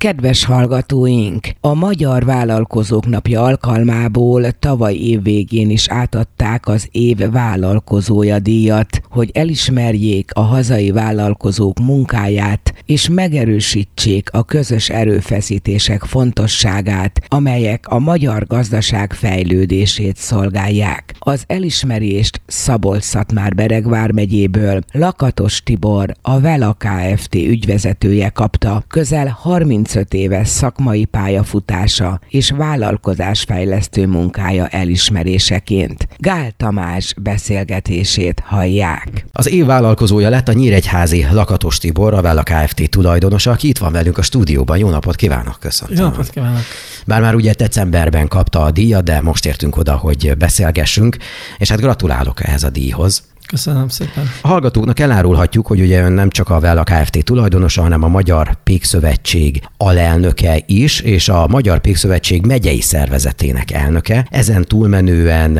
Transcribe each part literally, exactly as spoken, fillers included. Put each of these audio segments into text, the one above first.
Kedves hallgatóink! A Magyar Vállalkozók Napja alkalmából tavaly év végén is átadták az év vállalkozója díjat, hogy elismerjék a hazai vállalkozók munkáját, és megerősítsék a közös erőfeszítések fontosságát, amelyek a magyar gazdaság fejlődését szolgálják. Az elismerést Szabolcs-Szatmár-Bereg vármegyéből Lakatos Tibor, a Vela Kft. Ügyvezetője kapta, közel harmincöt éves szakmai pályafutása és vállalkozásfejlesztő munkája elismeréseként. Gál Tamás beszélgetését hallják. Az év vállalkozója lett a nyíregyházi Lakatos Tibor, a Vela Kft. Tulajdonosa, aki itt van velünk a stúdióban. Jó napot kívánok, köszönöm. Jó napot kívánok. Bár már ugye decemberben kapta a díjat, de most értünk oda, hogy beszélgessünk, és hát gratulálok ehhez a díjhoz. Köszönöm szépen. A hallgatóknak elárulhatjuk, hogy ugye ön nem csak a Vela Kft. Tulajdonosa, hanem a Magyar Pékszövetség alelnöke is, és a Magyar Pékszövetség megyei szervezetének elnöke. Ezen túlmenően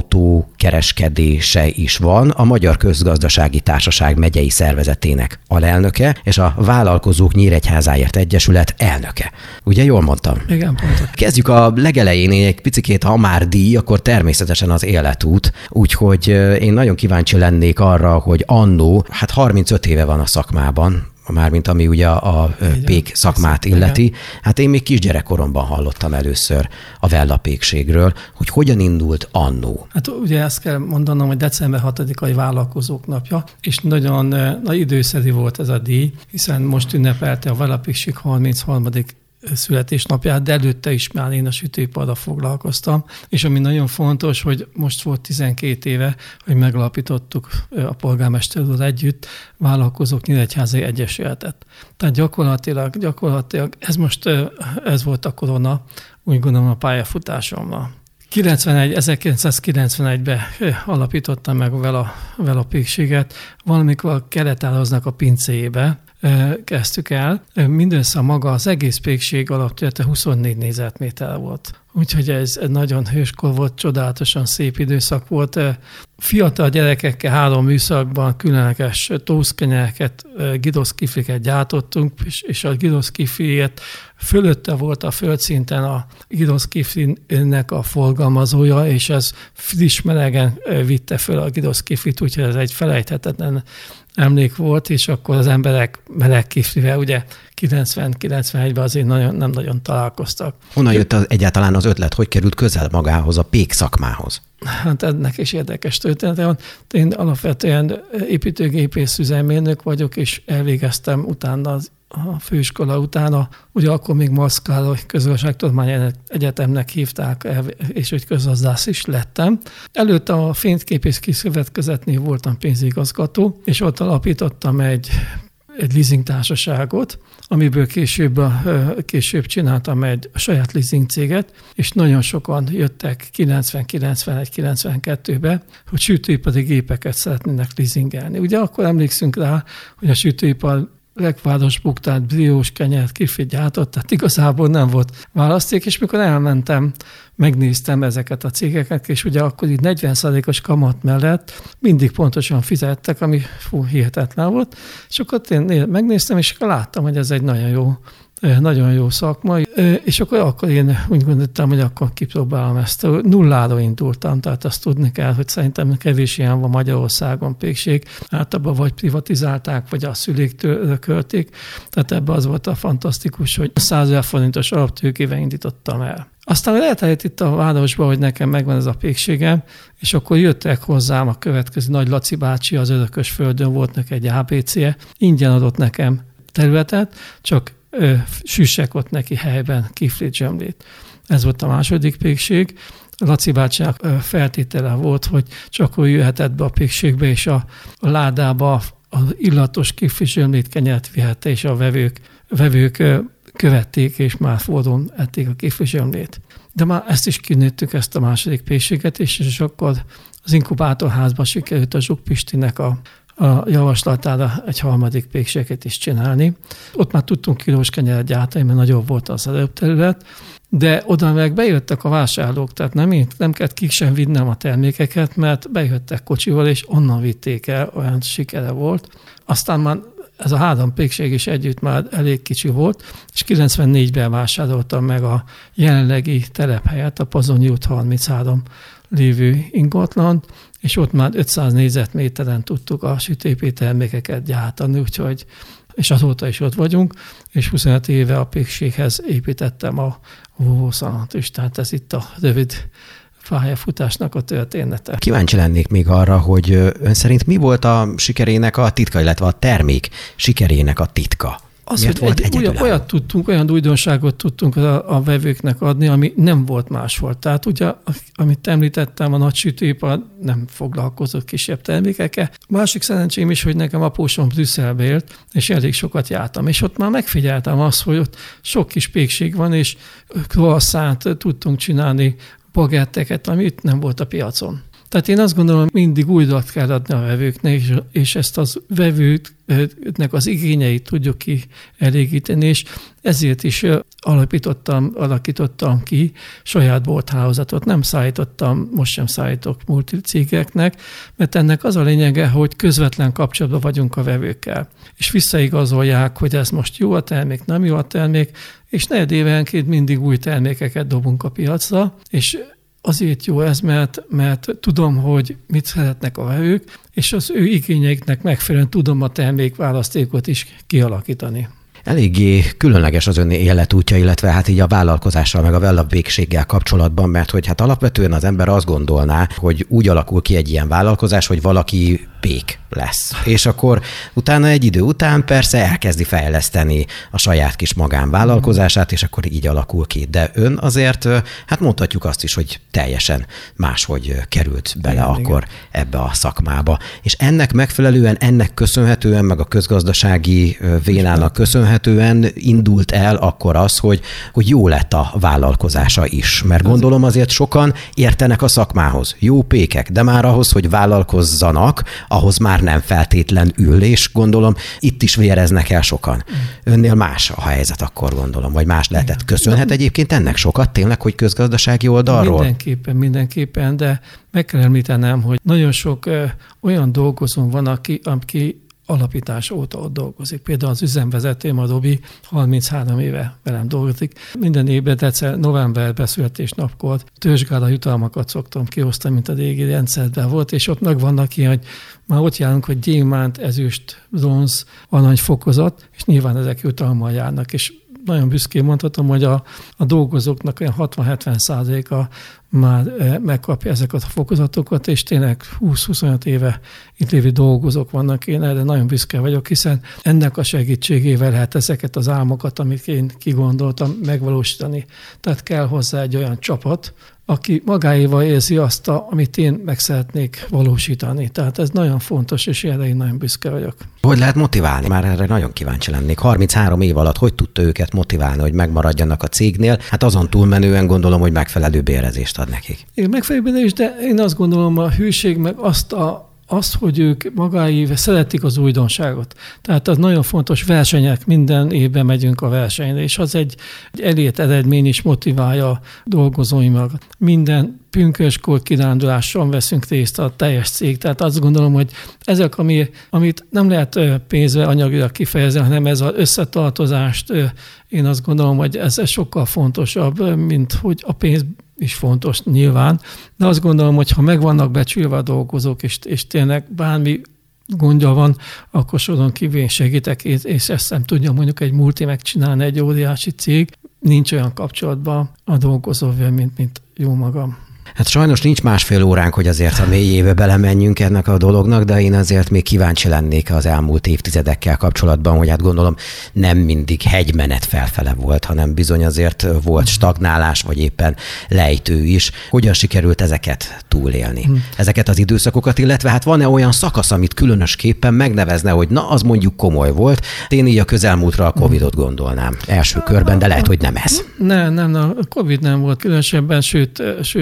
autókereskedése is van, a Magyar Közgazdasági Társaság megyei szervezetének alelnöke, és a Vállalkozók Nyíregyházáért Egyesület elnöke. Ugye jól mondtam? Igen, pontosan. Kezdjük a legelején, egy picikét, ha már díj, akkor természetesen az életút, úgyhogy én nagyon kíváncsi lennék arra, hogy annó, hát harmincöt éve van a szakmában, mármint ami ugye a pék szakmát illeti. Hát én még kisgyerekkoromban hallottam először a Vella pékségről, hogy hogyan indult annó. Hát ugye ezt kell mondanom, hogy december hatodikai vállalkozók napja, és nagyon nagy időszerű volt ez a díj, hiszen most ünnepelte a Vella pékség harmincharmadik születésnapját, de előtte is már én a sütőiparra foglalkoztam, és ami nagyon fontos, hogy most volt tizenkét éve, hogy megalapítottuk a polgármester úr együtt Vállalkozók Nyíregyházai Egyesületet. Tehát gyakorlatilag, gyakorlatilag ez most, ez volt a korona, úgy gondolom a pályafutásommal. ezerkilencszázkilencvenegyben alapítottam meg a Vela, Vela pékséget, valamikor a Kelet-Áraznak a pincéjébe kezdtük el. Mindössze maga az egész pékség alaptörete huszonnégy négyzetméter volt. Úgyhogy ez nagyon hőskor volt, csodálatosan szép időszak volt. Fiatal gyerekekkel három műszakban különleges tószkenyereket, gidoszkifliket gyártottunk, és a gidoszkifliért fölötte volt a földszinten a gidoszkiflinek a forgalmazója, és ez friss melegen vitte föl a gidoszkiflit, úgyhogy ez egy felejthetetlen emlék volt, és akkor az emberek meleg kiflivel, ugye kilencven-kilencvenegyben azért nagyon, nem nagyon találkoztak. Honnan jött az, egyáltalán az ötlet, hogy került közel magához, a pék szakmához? Hát ennek is érdekes története van. Én alapvetően építőgépész üzemmérnök vagyok, és elvégeztem utána az a főiskola utána, ugye akkor még Marcz Közgazdaságtudományi Egyetemnek hívták, és hogy közgazdász is lettem. Előtte a Fényképész Kiszövetkezetnél voltam pénzigazgató, és ott alapítottam egy egy leasing társaságot, amiből később, később csináltam egy saját leasing céget, és nagyon sokan jöttek kilencven, kilencvenegy, kilencvenkettőben, hogy sütőipari gépeket szeretnének leasingelni. Ugye akkor emlékszünk rá, hogy a sütőipar legváros buktát, briós kenyert, kiflit gyártott, tehát igazából nem volt választék, és mikor elmentem, megnéztem ezeket a cégeket, és ugye akkor így negyven százalékos kamat mellett mindig pontosan fizettek, ami fú, hihetetlen volt, és akkor én megnéztem, és akkor láttam, hogy ez egy nagyon jó, nagyon jó szakma, és akkor, akkor én úgy gondoltam, hogy akkor kipróbálom ezt. Nulláról indultam, tehát azt tudni kell, hogy szerintem kevés ilyen van Magyarországon pékség. Általában vagy privatizálták, vagy a szüléktől örökölték. Tehát ebben az volt a fantasztikus, hogy százezer forintos alaptőkével indítottam el. Aztán elterjedt itt a városban, hogy nekem megvan ez a pékségem, és akkor jöttek hozzám a következő Nagy Laci bácsi, az Örökösföldön volt neki egy á bé cé-je, ingyen adott nekem területet, csak ö, süssek ott neki helyben kiflit, zsömlét. Ez volt a második pékség. Laci bácsinak feltétele volt, hogy csak ő jöhetett be a pékségbe, és a, a ládába az illatos kiflit, zsömlét kenyert vihette, és a vevők, vevők követték, és már forrón ették a kiflit. De már ezt is kinőttük, ezt a második pékséget, és, és akkor az inkubátorházban sikerült a Zsuk Pistinek a, a javaslatára egy harmadik pékséget is csinálni. Ott már tudtunk kilós kenyeret gyártani, mert nagyobb volt az előterület, de oda meg bejöttek a vásárlók, tehát nem, nem kellett ki sem vinnem a termékeket, mert bejöttek kocsival, és onnan vitték el, olyan sikere volt. Aztán már ez a három pékség is együtt már elég kicsi volt, és kilencvennégyben vásároltam meg a jelenlegi telephelyet, a Pozsonyi út harminchárom lévő ingatlan, és ott már ötszáz négyzetméteren tudtuk a sütőipari termékeket gyártani, úgyhogy, és azóta is ott vagyunk, és huszonöt éve a pékséghez építettem a vóvószalont is, tehát ez itt a rövid pályafutásnak a története. Kíváncsi lennék még arra, hogy ön szerint mi volt a sikerének a titka, illetve a termék sikerének a titka? Az, Miért hogy egy, olyan, olyat tudtunk, olyan újdonságot tudtunk a, a vevőknek adni, ami nem volt máshol. Tehát ugye, amit említettem, a nagy sütőipar nem foglalkozott kisebb termékekkel. Másik szerencsém is, hogy nekem apósom Brüsszelbe élt, és elég sokat jártam. És ott már megfigyeltem azt, hogy ott sok kis pékség van, és croissant tudtunk csinálni, bagetteket, ami itt nem volt a piacon. Tehát én azt gondolom, mindig újra kell adni a vevőknek, és ezt az vevőknek az igényeit tudjuk kielégíteni, és ezért is alapítottam, alakítottam ki saját bolthálózatot. Nem szállítottam, most sem szállítok multicégeknek, mert ennek az a lényege, hogy közvetlen kapcsolatban vagyunk a vevőkkel, és visszaigazolják, hogy ez most jó a termék, nem jó a termék, és negyedévenként mindig új termékeket dobunk a piacra, és azért jó ez, mert, mert tudom, hogy mit szeretnek a vevők, és az ő igényeiknek megfelelően tudom a termékválasztékot is kialakítani. Eléggé különleges az ön életútja, illetve hát így a vállalkozással, meg a vellapvégséggel kapcsolatban, mert hogy hát alapvetően az ember azt gondolná, hogy úgy alakul ki egy ilyen vállalkozás, hogy valaki pék lesz. És akkor utána egy idő után persze elkezdi fejleszteni a saját kis magánvállalkozását, és akkor így alakul ki. De ön azért, hát mondhatjuk azt is, hogy teljesen máshogy került bele igen, akkor igen. ebbe a szakmába. És ennek megfelelően, ennek köszönhetően, meg a közgazdasági vénának köszönhetően indult el akkor az, hogy, hogy jó lett a vállalkozása is. Mert gondolom azért sokan értenek a szakmához. Jó pékek, de már ahhoz, hogy vállalkozzanak, ahhoz már nem feltétlenül, és gondolom itt is véreznek el sokan. Önnél más a helyzet, akkor gondolom, vagy más lehetett. Köszönhet egyébként ennek sokat tényleg, hogy közgazdasági oldalról? Mindenképpen, mindenképpen, de meg kell említenem, hogy nagyon sok ö, olyan dolgozón van, aki, aki alapítás óta ott dolgozik. Például az üzemvezetőm, a Robi, harminchárom éve velem dolgozik. Minden évben december, novemberben születésnapkor törzsgála jutalmakat szoktam kiosztani, mint a régi rendszerben volt, és ott meg vannak ilyen, hogy már ott járunk, hogy gyémánt, ezüst, bronz, arany fokozat, és nyilván ezek jutalmal járnak, és nagyon büszkén mondhatom, hogy a, a dolgozóknak olyan hatvan-hetven százaléka már megkapja ezeket a fokozatokat, és tényleg húsz-huszonöt éve itt lévő dolgozók vannak. Én erre nagyon büszke vagyok, hiszen ennek a segítségével lehet ezeket az álmokat, amit én kigondoltam, megvalósítani. Tehát kell hozzá egy olyan csapat, aki magáéval érzi azt, a, amit én meg szeretnék valósítani. Tehát ez nagyon fontos, és erre én nagyon büszke vagyok. Hogy lehet motiválni? Már erre nagyon kíváncsi lennék. harminchárom év alatt hogy tudta őket motiválni, hogy megmaradjanak a cégnél? Hát azon túlmenően gondolom, hogy megfelelő bérezést ad nekik. Igen, megfelelő bérezést, de én azt gondolom, a hűség meg azt a az, hogy ők magáéve szeretik az újdonságot. Tehát az nagyon fontos, versenyek, minden évben megyünk a versenyre, és az egy, egy elért eredmény is motiválja a dolgozóimat. Minden pünköskor kiránduláson veszünk részt a teljes cég. Tehát azt gondolom, hogy ezek, ami, amit nem lehet pénzre, anyagilag kifejezni, hanem ez az összetartozást, én azt gondolom, hogy ez, ez sokkal fontosabb, mint hogy a pénz is fontos nyilván, de azt gondolom, hogy ha meg vannak becsülve a dolgozók, és, és tényleg bármi gondja van, akkor soron kívül segítek, és, és ezt nem tudja mondjuk egy multi megcsinálni, egy óriási cég, nincs olyan kapcsolatban a dolgozóval, mint, mint jó magam. Hát sajnos nincs másfél óránk, hogy azért a mélyébe belemenjünk ennek a dolognak, de én azért még kíváncsi lennék az elmúlt évtizedekkel kapcsolatban, hogy hát gondolom nem mindig hegymenet felfele volt, hanem bizony azért volt stagnálás, vagy éppen lejtő is. Hogyan sikerült ezeket túlélni? Hmm. Ezeket az időszakokat, illetve hát van-e olyan szakasz, amit különösképpen megnevezne, hogy na, az mondjuk komoly volt. Én így a közelmúltra a Covidot gondolnám első körben, de lehet, hogy nem ez. Nem, nem, a Covid nem volt különösebben, sőt, sőt ugye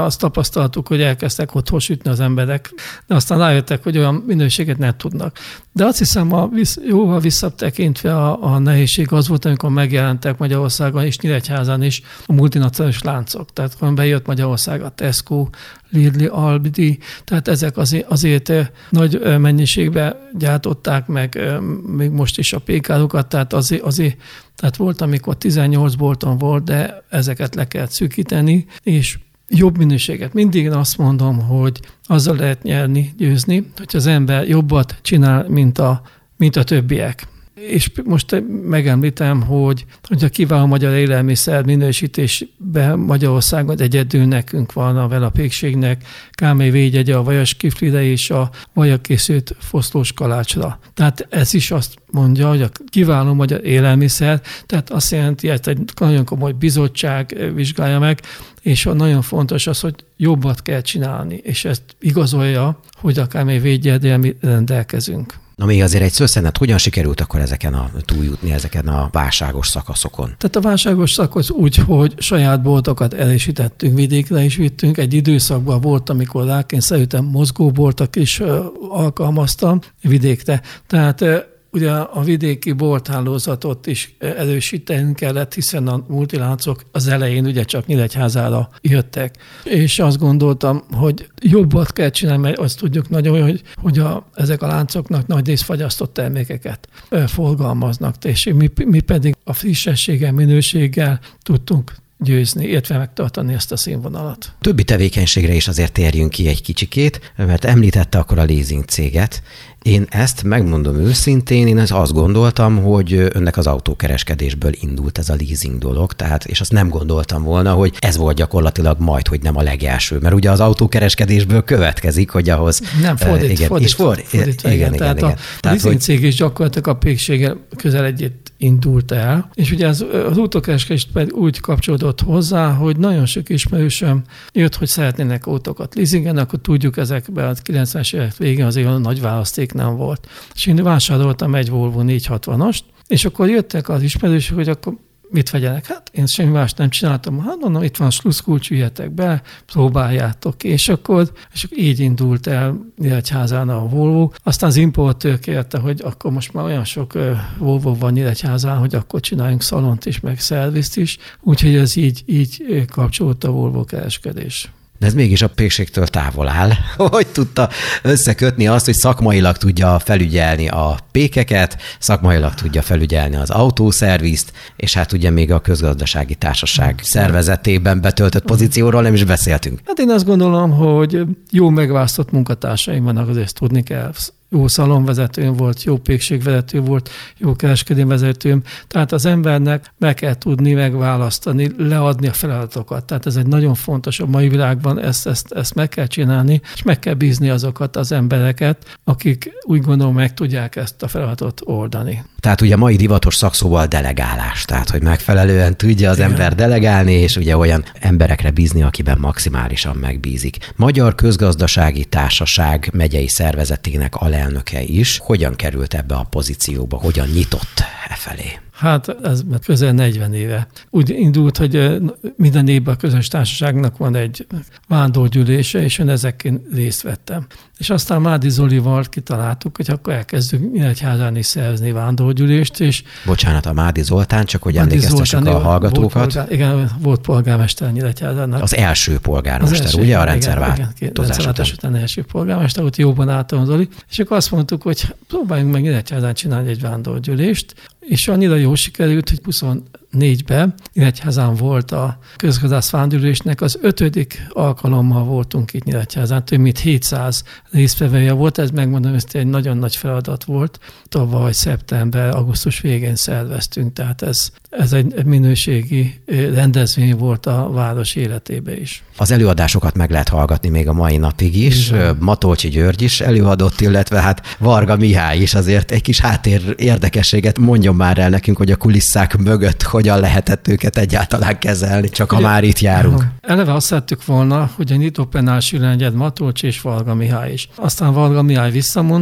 azt tapasztaltuk, hogy elkezdtek otthon sütni az emberek, de aztán rájöttek, hogy olyan minőséget nem tudnak. De azt hiszem, a visz, jóval visszatekintve a, a nehézség az volt, amikor megjelentek Magyarországon és Nyíregyházán is a multinacionális láncok. Tehát amikor bejött Magyarország a Tesco, Lidl, Aldi, tehát ezek azért, azért nagy mennyiségben gyártották meg még most is a pékárokat, tehát azért, azért tehát volt, amikor tizennyolc bolton volt, de ezeket le kellett szűkíteni, és jobb minőséget. Mindig én azt mondom, hogy azzal lehet nyerni, győzni, hogy az ember jobbat csinál, mint a, mint a többiek. És most megemlítem, hogy, hogy a kiváló magyar élelmiszer minősítésben Magyarországon egyedül nekünk van a velapékségnek ká em védjegye a vajas kiflire és a vajakészült foszlós kalácsra. Tehát ez is azt mondja, hogy a kiváló magyar élelmiszer, tehát azt jelenti, hogy egy nagyon komoly bizottság vizsgálja meg, és nagyon fontos az, hogy jobbat kell csinálni, és ezt igazolja, hogy a ká em védjegyel mi rendelkezünk. Na még azért egy szösszenet, hogyan sikerült akkor ezeken a túljutni, ezeken a válságos szakaszokon? Tehát a válságos szakasz úgy, hogy saját boltokat erősítettünk, vidékre is vittünk. Egy időszakban volt, amikor rákényszerültem mozgóboltok is alkalmaztam vidékre. Tehát ugye a vidéki bolthálózatot is erősíteni kellett, hiszen a multiláncok az elején ugye csak Nyíregyházára jöttek. És azt gondoltam, hogy jobbat kell csinálni, mert azt tudjuk nagyon jó, hogy, hogy a, ezek a láncoknak nagy rész fagyasztott termékeket forgalmaznak, és mi, mi pedig a frissességgel, minőséggel tudtunk győzni, illetve megtartani ezt a színvonalat. Többi tevékenységre is azért térjünk ki egy kicsikét, mert említette akkor a leasing céget. Én ezt megmondom őszintén, én azt gondoltam, hogy önnek az autókereskedésből indult ez a leasing dolog, tehát, és azt nem gondoltam volna, hogy ez volt gyakorlatilag majd, hogy nem a legelső, mert ugye az autókereskedésből következik, hogy ahhoz... Nem, fordít, igen, fordít, és for, fordít, igen, igen, tehát igen, a, igen. a leasing cég is gyakorlatilag a pékséggel közel egyet indult el, és ugye az, az autókereskedés pedig úgy kapcsolódott hozzá, hogy nagyon sok ismerősöm jött, hogy szeretnének autókat leasingelni, akkor tudjuk, ezekben a kilencvenes évek végén azért olyan nagy választék nem volt. És én vásároltam egy Volvo négyszázhatvast, és akkor jöttek az ismerősök, hogy akkor mit vegyenek? Hát én semmi más nem csináltam. Hát mondom, itt van a slusszkulcs, üljetek be, próbáljátok. És akkor, és akkor így indult el Nyíregyházán a Volvo. Aztán az importőr kérte, hogy akkor most már olyan sok Volvo van Nyíregyházán, hogy akkor csináljunk szalont is, meg szervizt is. Úgyhogy ez így, így kapcsolódott a Volvo kereskedés. De ez mégis a pékségtől távol áll. Hogy tudta összekötni azt, hogy szakmailag tudja felügyelni a pékeket, szakmailag tudja felügyelni az autószervizt, és hát ugye még a közgazdasági társaság szervezetében betöltött pozícióról nem is beszéltünk. Hát én azt gondolom, hogy jó megválasztott munkatársaim vannak, azért tudni kell. Jó szalonvezetőm volt, jó pékségvezető volt, jó kereskedővezetőm. Tehát az embernek meg kell tudni megválasztani, leadni a feladatokat. Tehát ez egy nagyon fontos a mai világban, ezt, ezt, ezt meg kell csinálni, és meg kell bízni azokat az embereket, akik úgy gondolom meg tudják ezt a feladatot oldani. Tehát ugye mai divatos szakszóval delegálás, tehát hogy megfelelően tudja az Igen. ember delegálni, és ugye olyan emberekre bízni, akiben maximálisan megbízik. Magyar Közgazdasági Társaság megyei szervezetének alelnöke is. Hogyan került ebbe a pozícióba? Hogyan nyitott e felé? Hát ez közel negyven éve. Úgy indult, hogy minden évben a közös társaságnak van egy vándorgyűlése, és én ezeken részt vettem. És aztán Mádi Zolival kitaláltuk, hogy akkor elkezdjük Nyíregyházán is szervezni vándorgyűlést. És Bocsánat, a Mádi Zoltán, csak hogy emlékeztessük a hallgatókat. Volt polgár, igen, volt polgármester Nyíregyházának. Az első polgármester, az első, ugye a rendszerváltozás után első polgármester, ott jóban álltam Zoli. És akkor azt mondtuk, hogy próbáljunk meg Nyíregyházán csinálni egy vándorgyűlést, és annyira jó sikerült, hogy huszonnégyben Nyíregyházán volt a közgazdász vándorgyűlésnek az ötödik alkalommal voltunk itt Nyíregyházán, több mint hétszáz résztvevője volt, ez megmondom, ez egy nagyon nagy feladat volt. Tavaly szeptember, augusztus végén szerveztünk, tehát ez, ez egy minőségi rendezvény volt a város életében is. Az előadásokat meg lehet hallgatni még a mai napig is. Igen. Matolcsi György is előadott, illetve hát Varga Mihály is, azért egy kis háttér érdekességet mondjon már el nekünk, hogy a kulisszák mögött hogyan lehetett őket egyáltalán kezelni, csak ha már itt járunk. Eleve azt szerettük volna, hogy a nyitópenás ülőnegyed Matolcsi és Varga Mihály is. Aztán Varga Mihály visszamondta,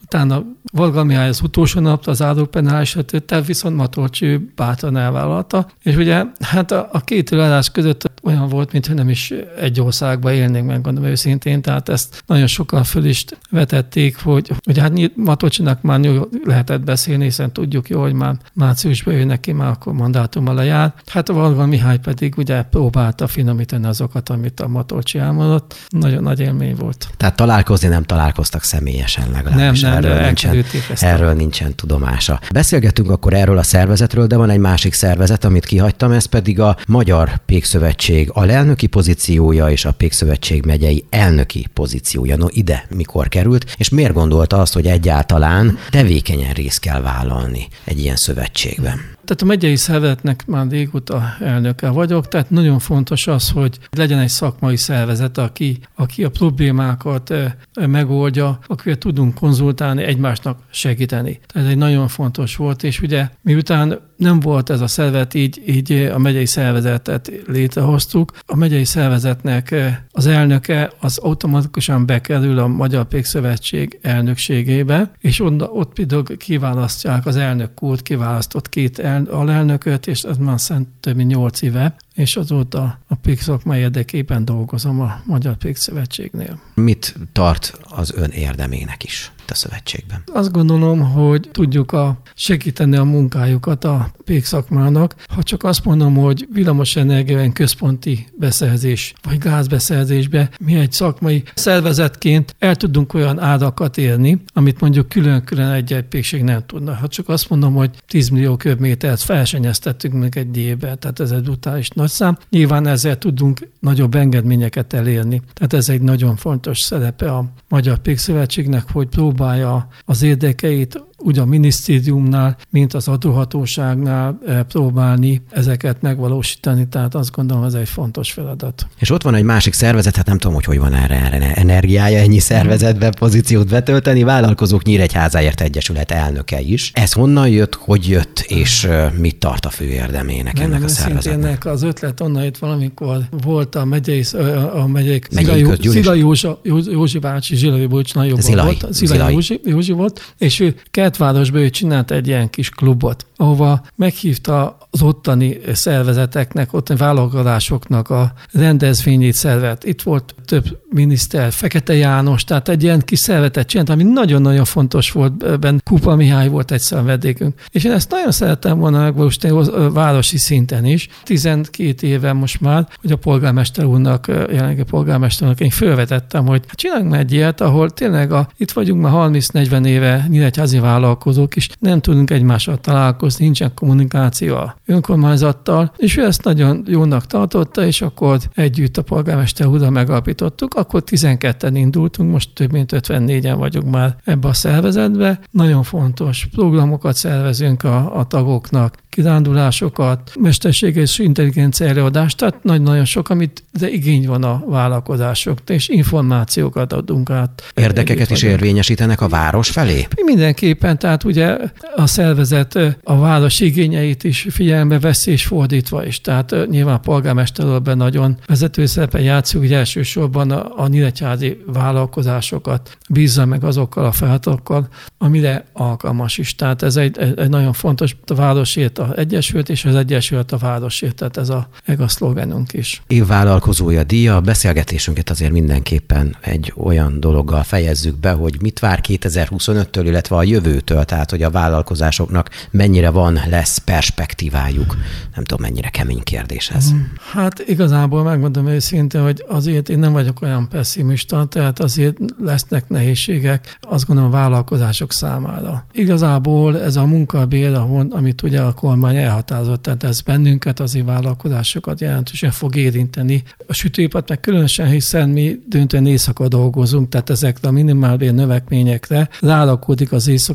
utána Varga Mihály az utolsó nap az áldópenálás esetében, viszont Matolcsi ő bátran elvállalta. És ugye hát a, a két előadás között olyan volt, mintha nem is egy országban élnénk, meg gondolom őszintén, tehát ezt nagyon sokan föl is vetették, hogy ugye hát Matolcsinak már lehetett beszélni, hiszen tudjuk jó, hogy már márciusban ő neki már akkor mandátuma lejár. Hát a Varga Mihály pedig ugye próbálta finomítani azokat, amit a Matolcsi elmondott. Nagyon nagy élmény volt. Tehát találkozni nem találkoztak személyesen legalábbis. Nem, nem, erről de nincsen, erről nincsen tudomása. Beszélgetünk akkor erről a szervezetről, de van egy másik szervezet, amit kihagytam, ez pedig a Magyar Pékszövetség alelnöki pozíciója és a Pékszövetség megyei elnöki pozíciója. No, ide mikor került, és miért gondolta azt, hogy egyáltalán tevékenyen részt kell vállalni egy ilyen szövetségben? Tehát a megyei szervezetnek már régóta elnöke vagyok, tehát nagyon fontos az, hogy legyen egy szakmai szervezet, aki, aki a problémákat megoldja, akivel tudunk konzultálni, egymásnak segíteni. Tehát ez egy nagyon fontos volt, és ugye miután nem volt ez a szervezet, így, így a megyei szervezetet létrehoztuk. A megyei szervezetnek az elnöke az automatikusan bekerül a Magyar Pékszövetség elnökségébe, és ott, ott például kiválasztják az elnök úrt, kiválasztott két el, alelnököt, és ez már szent több mint nyolc éve, és azóta a pékszakmai érdekében dolgozom a Magyar Pékszövetségnél. Mit tart az ön érdemének is a szövetségben? Azt gondolom, hogy tudjuk a segíteni a munkájukat a pékszakmának. Ha csak azt mondom, hogy villamosenergia központi beszerzés, vagy gázbeszerzésbe mi egy szakmai szervezetként el tudunk olyan árakat érni, amit mondjuk külön-külön egy-egy pékség nem tudna. Ha csak azt mondom, hogy tíz millió köbmétert felsenyeztettük meg egy évben, tehát ez egy brutális nagy szám. Nyilván ezzel tudunk nagyobb engedményeket elérni. Tehát ez egy nagyon fontos szerepe a Magyar Pékszövetségnek, hogy próbálja az érdekeit úgy a minisztériumnál, mint az adóhatóságnál próbálni ezeket megvalósítani, tehát azt gondolom, ez egy fontos feladat. És ott van egy másik szervezet, hát nem tudom, hogy hogy van erre, erre energiája ennyi szervezetben pozíciót betölteni, Vállalkozók Nyíregyházáért Egyesület elnöke is. Ez honnan jött, hogy jött, és mit tart a fő érdemének ennek a szervezetnek? Ennek az ötlet onnan jött valamikor volt a megyei, a megyei Szilai Józsi, Józsi bácsi, Zsilai Bocsnai jobban volt, Szilai Józsi, Józsi volt, és ő Kertvárosban ő csinált egy ilyen kis klubot, ahova meghívta az ottani szervezeteknek, ottani vállalkozásoknak a rendezvényét szervet. Itt volt több miniszter, Fekete János, tehát egy ilyen kis szervetet csinált, ami nagyon-nagyon fontos volt benne. Kupa Mihály volt egy vendégünk. És én ezt nagyon szerettem volna megvalósítani városi szinten is. tizenkét éve most már, hogy a polgármester úrnak, jelenlegi polgármesternek én felvetettem, hogy hát csináljunk meg egy ilyet, ahol tényleg a, itt vagyunk már harminc-negyven éve nyíregyházi vállalkozók is, nem tudunk egymással találkozni, nincsen kommunikáció a önkormányzattal, és ő ezt nagyon jónak tartotta, és akkor együtt a polgármester úrral megalapítottuk, akkor tizenketten indultunk, most több mint ötvennégyen vagyunk már ebbe a szervezetbe. Nagyon fontos programokat szervezünk a, a tagoknak, kirándulásokat, mesterséges intelligencia előadást, tehát nagyon-nagyon sok, amit de igény van a vállalkozásoktól, és információkat adunk át. Érdekeket is érvényesítenek a város felé? Mindenképpen, tehát ugye a szervezet a város igényeit is figyelembe veszi, és fordítva is. Tehát nyilván a polgármesterben nagyon vezető szerepen játszik, ugye elsősorban a, a nyíregyházi vállalkozásokat bízza meg azokkal a feladatokkal, amire alkalmas is. Tehát ez egy, egy nagyon fontos, a városért a Egyesület, és az Egyesület a városért, tehát ez a, a szlogenünk is. Évvállalkozója díja, a beszélgetésünket azért mindenképpen egy olyan dologgal fejezzük be, hogy mit vár kétezer-huszonöttől, illetve a jövőtől, tehát hogy a vállalkozásoknak mennyire van, lesz perspektívájuk. Nem tudom, mennyire kemény kérdés ez. Hát igazából megmondom őszintén, hogy azért én nem vagyok olyan pessimista, tehát azért lesznek nehézségek, azt gondolom a vállalkozások számára. Igazából ez a munkabér, amit ugye a kormány elhatározott, tehát ez bennünket, azért vállalkozásokat jelentősen fog érinteni. A sütőipart meg különösen, hiszen mi döntően éjszaka dolgozunk, tehát ezekre a minimálbér növekményekre rárakódik az éjszaka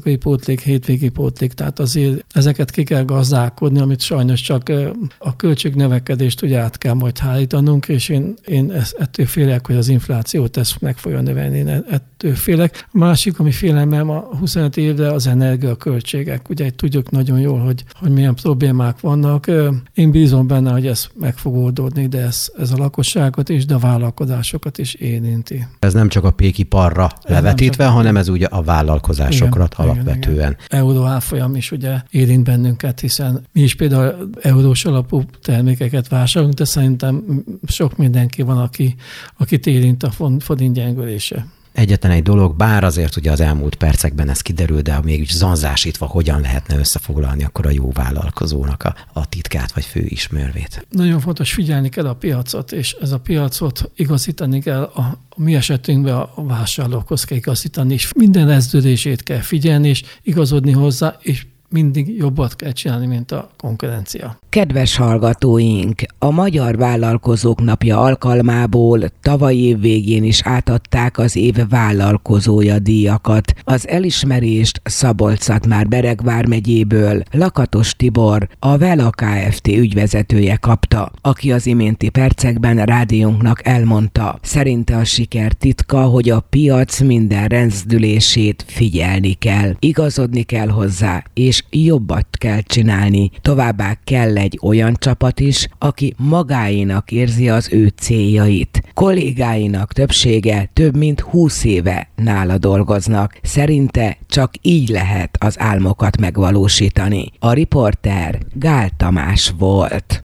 éjszakai pótlék, hétvégi pótlék, tehát azért ezeket ki kell gazdálkodni, amit sajnos csak a költségnövekedést ugye át kell majd hárítanunk, és én, én ettől félek, hogy az inflációt ezt meg fogja növelni, én ettől félek. A másik, ami félelmem a huszonöt évre az energiaköltségek. Ugye tudjuk nagyon jól, hogy, hogy milyen problémák vannak. Én bízom benne, hogy ez meg fog oldódni, de ez, ez a lakosságot is, de a vállalkozásokat is érinti. Ez nem csak a pékiparra ez levetítve, csak... hanem ez ugye a vállalkozásokra igen, alapvetően. Igen, igen. Euró árfolyam is ugye érint bennünket, hiszen mi is például eurós alapú termékeket vásárolunk, de szerintem sok mindenki van, aki, akit érint a forint gyengülése. Egyetlen egy dolog, bár azért ugye az elmúlt percekben ez kiderül, de ha mégis zanzásítva hogyan lehetne összefoglalni akkor a jó vállalkozónak a, a titkát vagy fő ismervét. Nagyon fontos, figyelni kell a piacot, és ez a piacot igazítani kell a, a mi esetünkben a vásárlókhoz kell igazítani, és minden rezdülését kell figyelni, és igazodni hozzá, és mindig jobbat kell csinálni, mint a konkurencia. Kedves hallgatóink, a Magyar Vállalkozók Napja alkalmából tavaly év végén is átadták az év vállalkozója díjakat. Az elismerést Szabolcs-Szatmár-Bereg vármegyéből Lakatos Tibor, a Vela Kft. Ügyvezetője kapta, aki az iménti percekben rádiónknak elmondta. Szerinte a siker titka, hogy a piac minden rezdülését figyelni kell, igazodni kell hozzá, és jobbat kell csinálni. Továbbá kell egy olyan csapat is, aki magáénak érzi az ő céljait. Kollégáinak többsége több mint húsz éve nála dolgoznak. Szerinte csak így lehet az álmokat megvalósítani. A riporter Gál Tamás volt.